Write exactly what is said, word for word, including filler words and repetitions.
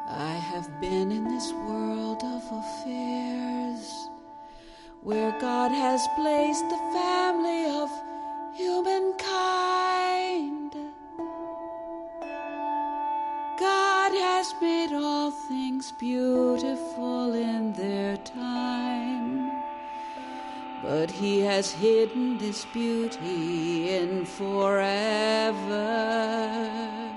I have been in this world of affairs where God has placed the family of humankind. God has made all things beautiful in their time, but He has hidden this beauty in forever.